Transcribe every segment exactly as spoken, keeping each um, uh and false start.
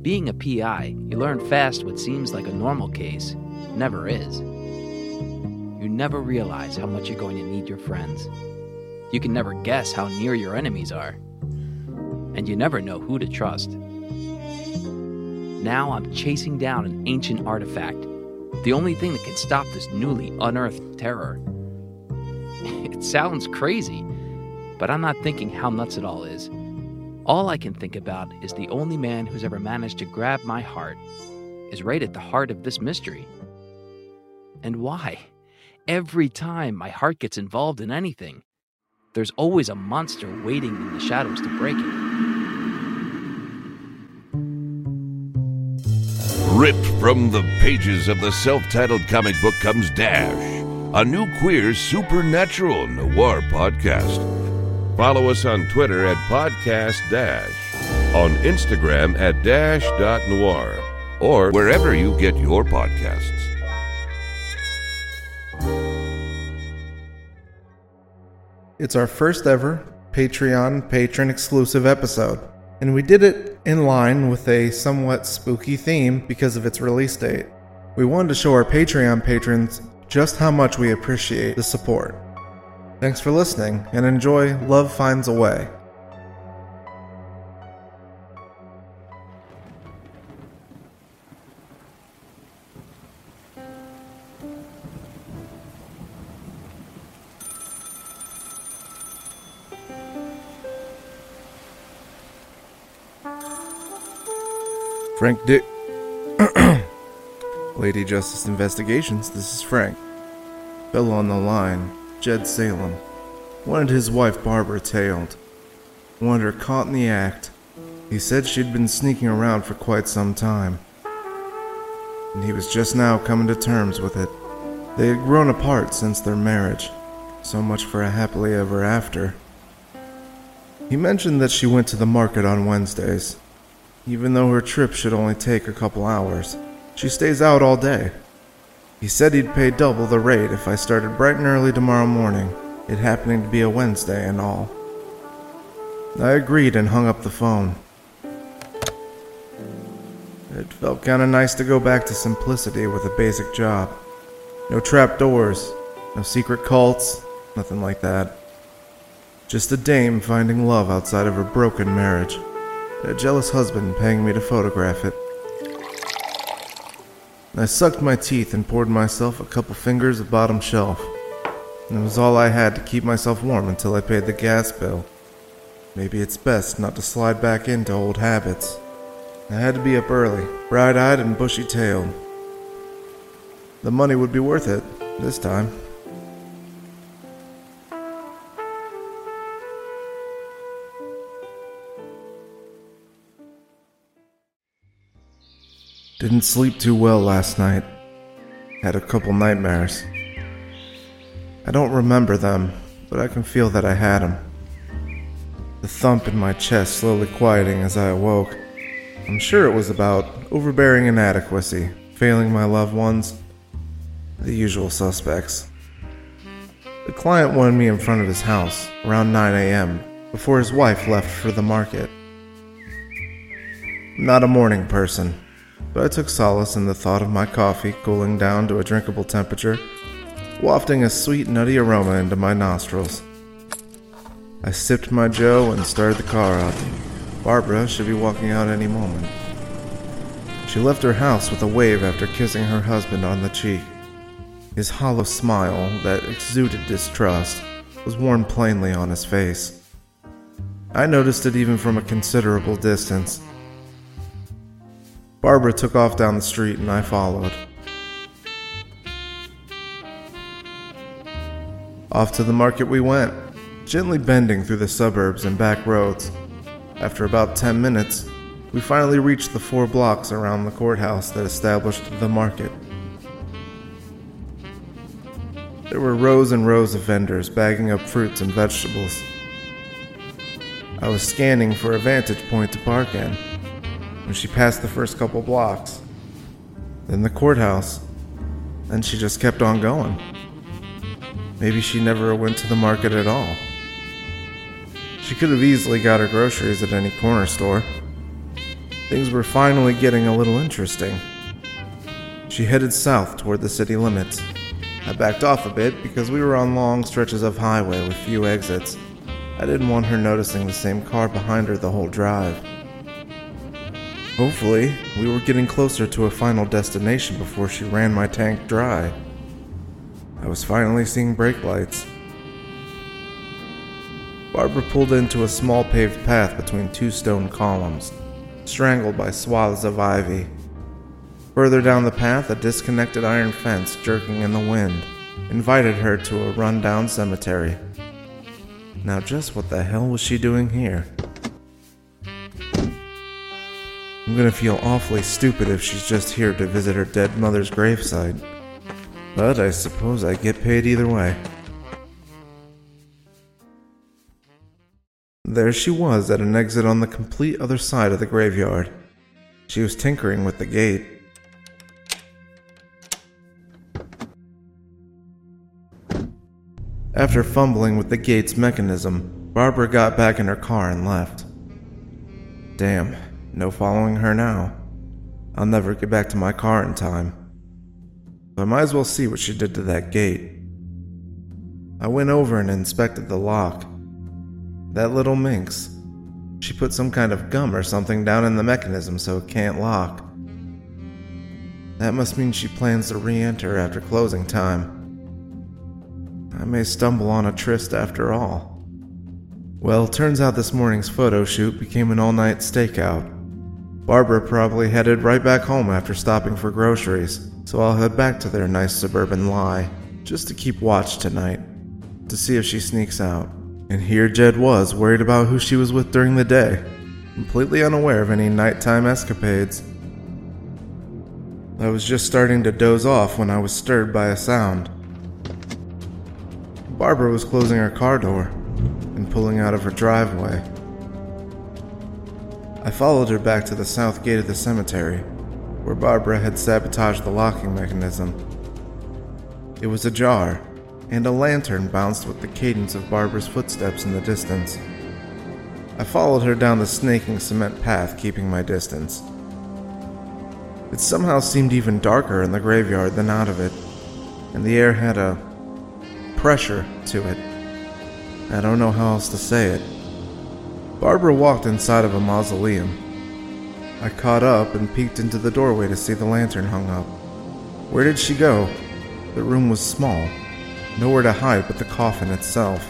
Being a P I, you learn fast what seems like a normal case never is. You never realize how much you're going to need your friends. You can never guess how near your enemies are. And you never know who to trust. Now I'm chasing down an ancient artifact, the only thing that can stop this newly unearthed terror. It sounds crazy, but I'm not thinking how nuts it all is. All I can think about is the only man who's ever managed to grab my heart is right at the heart of this mystery. And why? Every time my heart gets involved in anything, there's always a monster waiting in the shadows to break it. Ripped from the pages of the self-titled comic book comes Dash, a new queer supernatural noir podcast. Follow us on Twitter at Podcast Dash, on Instagram at dash dot noir, or wherever you get your podcasts. It's our first ever Patreon patron exclusive episode, and we did it in line with a somewhat spooky theme because of its release date. We wanted to show our Patreon patrons just how much we appreciate the support. Thanks for listening, and enjoy Love Finds a Way. Frank Dick. Lady Justice Investigations, this is Frank. Fellow on the line, Jed Salem, wanted his wife Barbara tailed. Wanted her caught in the act. He said she'd been sneaking around for quite some time. And he was just now coming to terms with it. They had grown apart since their marriage. So much for a happily ever after. He mentioned that she went to the market on Wednesdays. Even though her trip should only take a couple hours, she stays out all day. He said he'd pay double the rate if I started bright and early tomorrow morning, it happening to be a Wednesday and all. I agreed and hung up the phone. It felt kinda nice to go back to simplicity with a basic job. No trapdoors, no secret cults, nothing like that. Just a dame finding love outside of her broken marriage. A jealous husband paying me to photograph it. I sucked my teeth and poured myself a couple fingers of bottom shelf. And it was all I had to keep myself warm until I paid the gas bill. Maybe it's best not to slide back into old habits. I had to be up early, bright-eyed and bushy-tailed. The money would be worth it, this time. Didn't sleep too well last night. Had a couple nightmares. I don't remember them, but I can feel that I had them. The thump in my chest slowly quieting as I awoke. I'm sure it was about overbearing inadequacy, failing my loved ones, the usual suspects. The client wanted me in front of his house around nine a.m. before his wife left for the market. I'm not a morning person, but I took solace in the thought of my coffee cooling down to a drinkable temperature, wafting a sweet, nutty aroma into my nostrils. I sipped my joe and started the car up. Barbara should be walking out any moment. She left her house with a wave after kissing her husband on the cheek. His hollow smile that exuded distrust was worn plainly on his face. I noticed it even from a considerable distance. Barbara took off down the street and I followed. Off to the market we went, gently bending through the suburbs and back roads. After about ten minutes, we finally reached the four blocks around the courthouse that established the market. There were rows and rows of vendors bagging up fruits and vegetables. I was scanning for a vantage point to park in when she passed the first couple blocks, then the courthouse, then she just kept on going. Maybe she never went to the market at all. She could have easily got her groceries at any corner store. Things were finally getting a little interesting. She headed south toward the city limits. I backed off a bit because we were on long stretches of highway with few exits. I didn't want her noticing the same car behind her the whole drive. Hopefully, we were getting closer to a final destination before she ran my tank dry. I was finally seeing brake lights. Barbara pulled into a small paved path between two stone columns, strangled by swaths of ivy. Further down the path, a disconnected iron fence jerking in the wind invited her to a run-down cemetery. Now just what the hell was she doing here? I'm gonna feel awfully stupid if she's just here to visit her dead mother's gravesite. But I suppose I get paid either way. There she was at an exit on the complete other side of the graveyard. She was tinkering with the gate. After fumbling with the gate's mechanism, Barbara got back in her car and left. Damn, no following her now. I'll never get back to my car in time. I might as well see what she did to that gate. I went over and inspected the lock. That little minx. She put some kind of gum or something down in the mechanism so it can't lock. That must mean she plans to re-enter after closing time. I may stumble on a tryst after all. Well, turns out this morning's photo shoot became an all-night stakeout. Barbara probably headed right back home after stopping for groceries, so I'll head back to their nice suburban lie, just to keep watch tonight, to see if she sneaks out. And here Jed was, worried about who she was with during the day, completely unaware of any nighttime escapades. I was just starting to doze off when I was stirred by a sound. Barbara was closing her car door and pulling out of her driveway. I followed her back to the south gate of the cemetery, where Barbara had sabotaged the locking mechanism. It was ajar, and a lantern bounced with the cadence of Barbara's footsteps in the distance. I followed her down the snaking cement path, keeping my distance. It somehow seemed even darker in the graveyard than out of it, and the air had a pressure to it. I don't know how else to say it. Barbara walked inside of a mausoleum. I caught up and peeked into the doorway to see the lantern hung up. Where did she go? The room was small. Nowhere to hide but the coffin itself.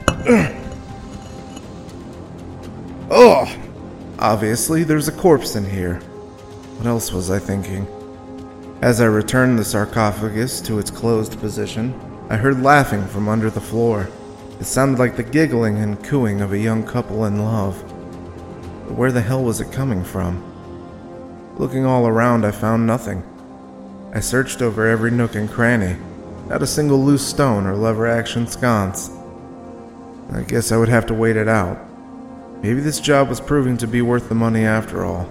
Oh! Obviously, there's a corpse in here. What else was I thinking? As I returned the sarcophagus to its closed position, I heard laughing from under the floor. It sounded like the giggling and cooing of a young couple in love. But where the hell was it coming from? Looking all around, I found nothing. I searched over every nook and cranny. Not a single loose stone or lever-action sconce. I guess I would have to wait it out. Maybe this job was proving to be worth the money after all.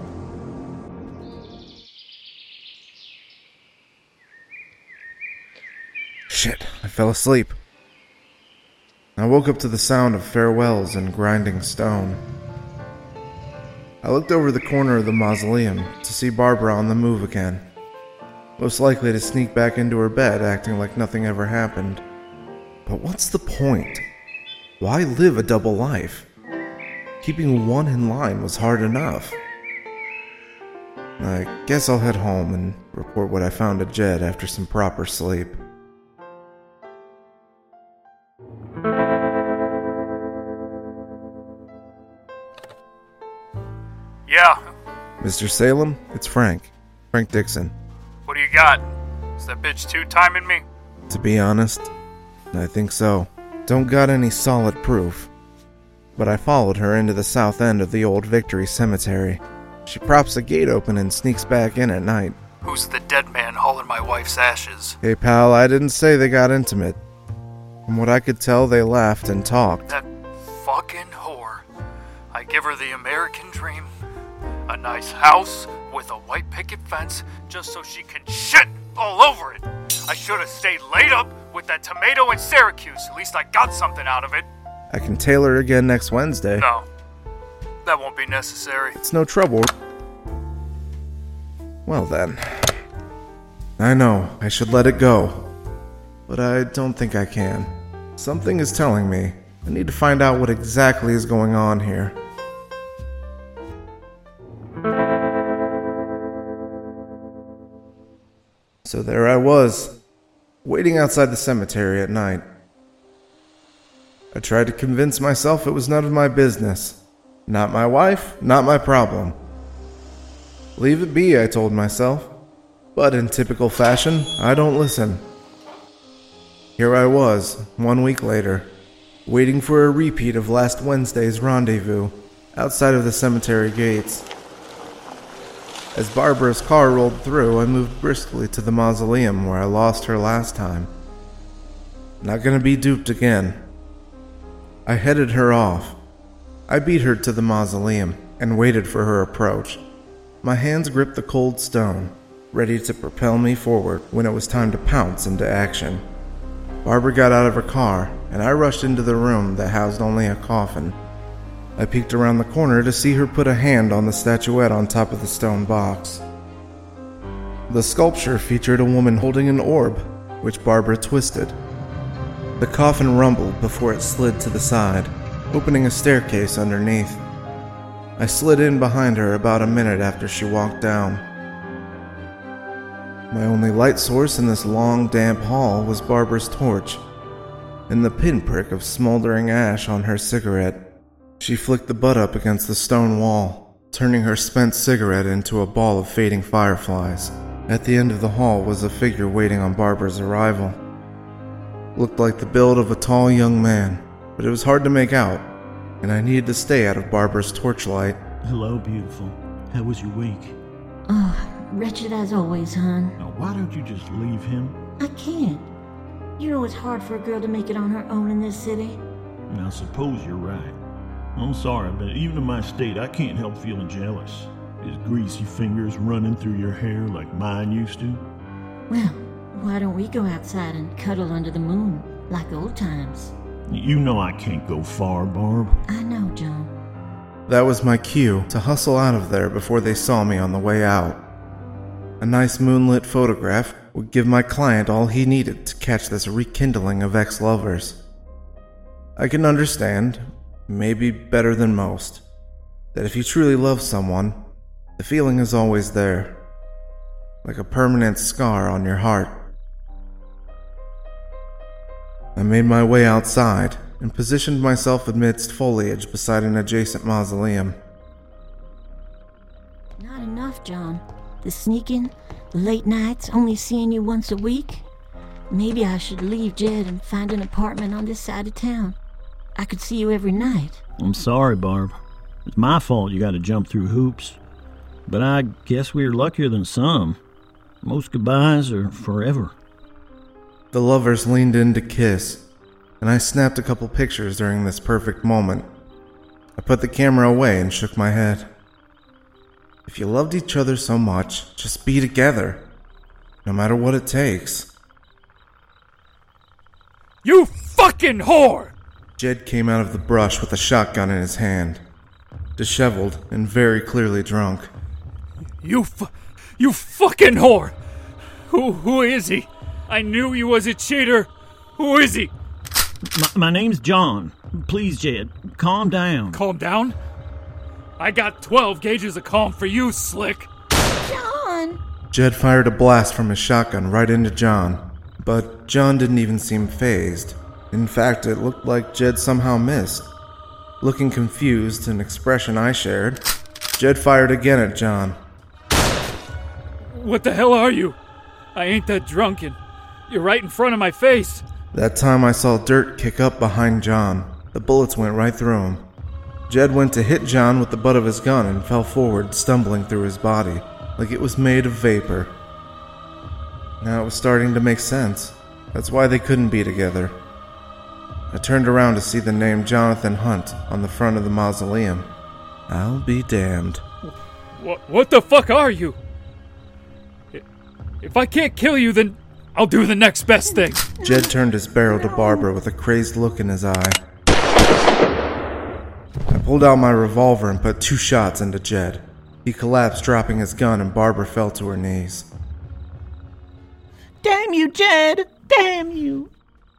Shit, I fell asleep. I woke up to the sound of farewells and grinding stone. I looked over the corner of the mausoleum to see Barbara on the move again. Most likely to sneak back into her bed acting like nothing ever happened. But what's the point? Why live a double life? Keeping one in line was hard enough. I guess I'll head home and report what I found to Jed after some proper sleep. Yeah. Mister Salem, it's Frank. Frank Dixon. What do you got? Is that bitch two-timing me? To be honest, I think so. Don't got any solid proof. But I followed her into the south end of the old Victory Cemetery. She props the gate open and sneaks back in at night. Who's the dead man hauling my wife's ashes? Hey pal, I didn't say they got intimate. From what I could tell, they laughed and talked. That fucking whore. I give her the American dream. A nice house with a white picket fence just so she can shit all over it. I should have stayed laid up with that tomato in Syracuse. At least I got something out of it. I can tailor again next Wednesday. No, that won't be necessary. It's no trouble. Well then. I know, I should let it go. But I don't think I can. Something is telling me I need to find out what exactly is going on here. So there I was, waiting outside the cemetery at night. I tried to convince myself it was none of my business. Not my wife, not my problem. Leave it be, I told myself. But in typical fashion, I don't listen. Here I was, one week later, waiting for a repeat of last Wednesday's rendezvous outside of the cemetery gates. As Barbara's car rolled through, I moved briskly to the mausoleum where I lost her last time. Not gonna be duped again. I headed her off. I beat her to the mausoleum and waited for her approach. My hands gripped the cold stone, ready to propel me forward when it was time to pounce into action. Barbara got out of her car, and I rushed into the room that housed only a coffin. I peeked around the corner to see her put a hand on the statuette on top of the stone box. The sculpture featured a woman holding an orb, which Barbara twisted. The coffin rumbled before it slid to the side, opening a staircase underneath. I slid in behind her about a minute after she walked down. My only light source in this long, damp hall was Barbara's torch, and the pinprick of smoldering ash on her cigarette. She flicked the butt up against the stone wall, turning her spent cigarette into a ball of fading fireflies. At the end of the hall was a figure waiting on Barbara's arrival. Looked like the build of a tall young man, but it was hard to make out, and I needed to stay out of Barbara's torchlight. Hello, beautiful. How was your week? Oh, wretched as always, hon. Now, why don't you just leave him? I can't. You know it's hard for a girl to make it on her own in this city. Now, suppose you're right. I'm sorry, but even in my state, I can't help feeling jealous. His greasy fingers running through your hair like mine used to. Well, why don't we go outside and cuddle under the moon, like old times? You know I can't go far, Barb. I know, John. That was my cue to hustle out of there before they saw me on the way out. A nice moonlit photograph would give my client all he needed to catch this rekindling of ex-lovers. I can understand, maybe better than most, that if you truly love someone, the feeling is always there, like a permanent scar on your heart. I made my way outside and positioned myself amidst foliage beside an adjacent mausoleum. Not enough, John. The sneaking, the late nights, only seeing you once a week. Maybe I should leave Jed and find an apartment on this side of town. I could see you every night. I'm sorry, Barb. It's my fault you got to jump through hoops. But I guess we're luckier than some. Most goodbyes are forever. The lovers leaned in to kiss, and I snapped a couple pictures during this perfect moment. I put the camera away and shook my head. If you loved each other so much, just be together, no matter what it takes. You fucking whore! Jed came out of the brush with a shotgun in his hand, disheveled and very clearly drunk. You fu- you fucking whore! Who who is he? I knew he was a cheater. Who is he? My, my name's John. Please, Jed, calm down. Calm down? I got twelve gauges of calm for you, Slick. John! Jed fired a blast from his shotgun right into John, but John didn't even seem fazed. In fact, it looked like Jed somehow missed. Looking confused, an expression I shared, Jed fired again at John. What the hell are you? I ain't that drunken. You're right in front of my face. That time I saw dirt kick up behind John. The bullets went right through him. Jed went to hit John with the butt of his gun and fell forward, stumbling through his body, like it was made of vapor. Now it was starting to make sense. That's why they couldn't be together. I turned around to see the name Jonathan Hunt on the front of the mausoleum. I'll be damned. What, what the fuck are you? If I can't kill you, then I'll do the next best thing. Jed turned his barrel to Barbara with a crazed look in his eye. I pulled out my revolver and put two shots into Jed. He collapsed, dropping his gun, and Barbara fell to her knees. Damn you, Jed! Damn you!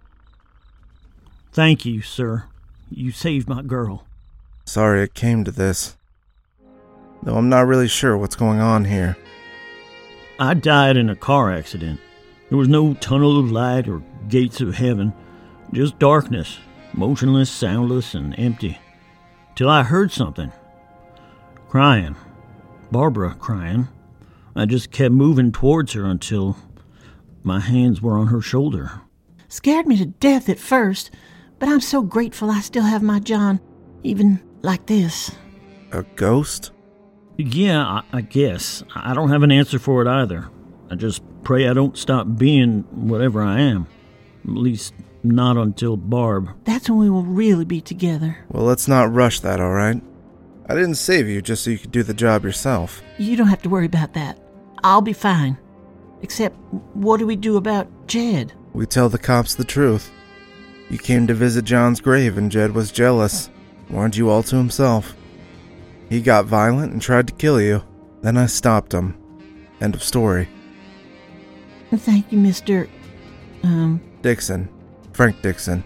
Thank you, sir. You saved my girl. Sorry it came to this. Though I'm not really sure what's going on here. I died in a car accident. There was no tunnel of light or gates of heaven, just darkness, motionless, soundless, and empty. Till I heard something. Crying. Barbara crying. I just kept moving towards her until my hands were on her shoulder. Scared me to death at first, but I'm so grateful I still have my John, even like this. A ghost? Yeah, I, I guess. I don't have an answer for it either. I just pray I don't stop being whatever I am. At least not until Barb. That's when we will really be together. Well, let's not rush that, alright? I didn't save you just so you could do the job yourself. You don't have to worry about that. I'll be fine. Except, what do we do about Jed? We tell the cops the truth. You came to visit John's grave and Jed was jealous. Wanted you all to himself. He got violent and tried to kill you. Then I stopped him. End of story. Thank you, Mister Um... Dixon. Frank Dixon.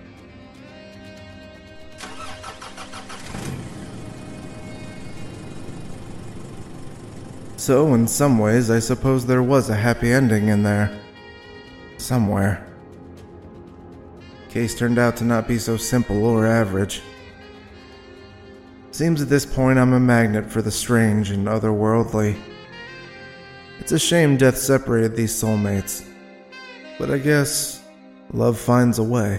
So, in some ways, I suppose there was a happy ending in there. Somewhere. Case turned out to not be so simple or average. Seems at this point I'm a magnet for the strange and otherworldly. It's a shame death separated these soulmates. But I guess love finds a way.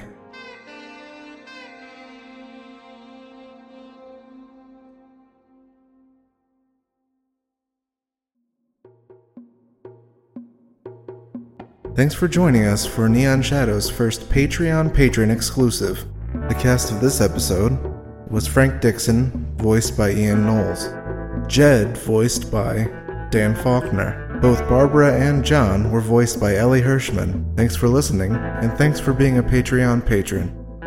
Thanks for joining us for Neon Shadow's first Patreon patron exclusive. The cast of this episode was Frank Dixon, voiced by Ian Knowles. Jed, voiced by Dan Faulkner. Both Barbara and John were voiced by Ellie Hirschman. Thanks for listening, and thanks for being a Patreon patron.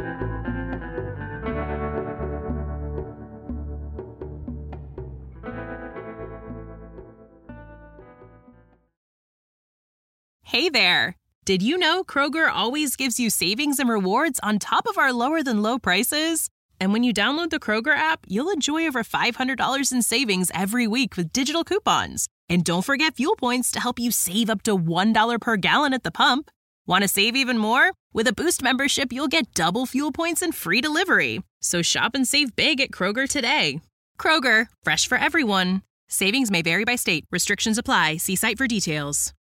Hey there! Did you know Kroger always gives you savings and rewards on top of our lower-than-low prices? And when you download the Kroger app, you'll enjoy over five hundred dollars in savings every week with digital coupons. And don't forget fuel points to help you save up to one dollar per gallon at the pump. Want to save even more? With a Boost membership, you'll get double fuel points and free delivery. So shop and save big at Kroger today. Kroger, fresh for everyone. Savings may vary by state. Restrictions apply. See site for details.